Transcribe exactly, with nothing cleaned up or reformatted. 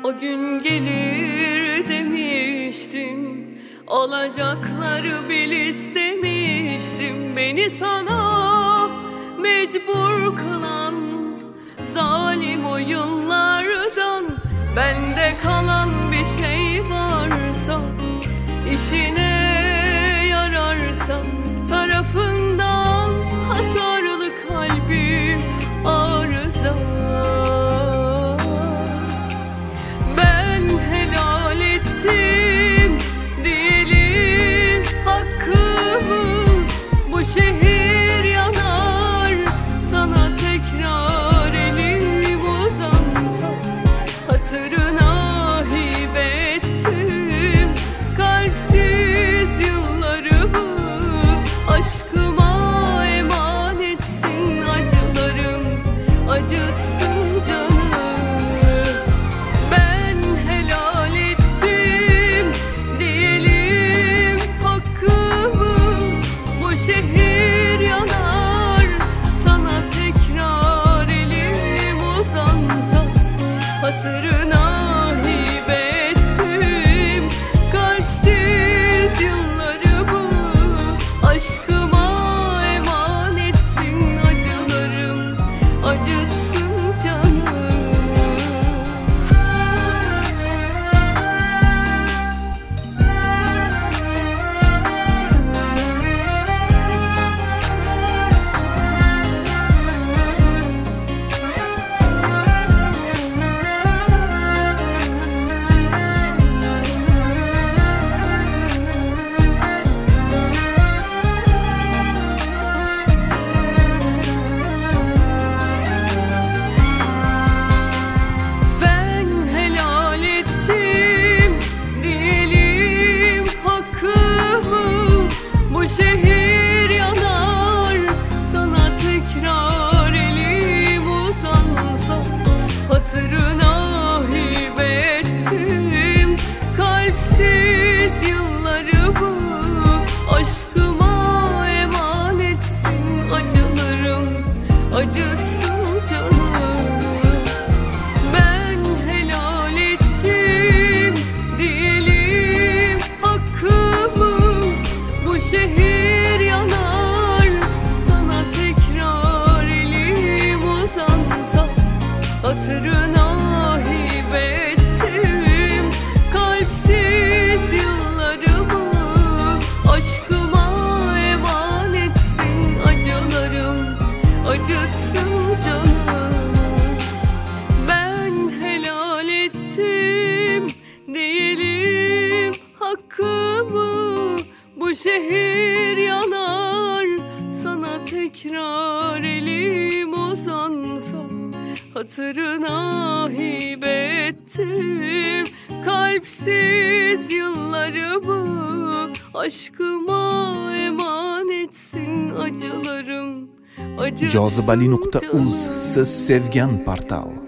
O gün gelir demiştim, olacakları bil istemiştim. Beni sana mecbur kılan zalim oyunlardan bende kalan bir şey varsa, işine yararsa tarafından hasarlı kalbim arıza. Ben helal ettim diyelim hakkımı, bu şehir yanar sana tekrar elim uzansa. Hatırına hibe ettim kalpsiz yıllarımı, aşkıma emanetsin acılarım acıtsın canım. Ben helal ettim diyelim hakkımı, bu şehir yanar sana tekrar elim uzansa. Hatırına hibe ettim kalpsiz yıllarımı, aşkıma emanetsin acılarım acıtsın canım. Bu şehir yanar sana tekrar elim uzansa. Hatırına hibe ettim kalpsiz yıllarımı, aşkıma emanetsin acılarım acıtsın canım. Ben helal ettim diyelim hakkımı, bu şehir yanar sana tekrar elim uzansa. Hatırına hibe ettim kalpsiz yıllarımı, aşkıma emanetsin acılarım acıtsın canım. Ben helal ettim diyelim hakkımı, bu şehir yanar sana tekrar elim uzansa. Hatırına hibe ettim kalpsiz yıllarımı, aşkıma emanetsin acılarım acıtsın jozibali nuqta uz siz sevgan portal.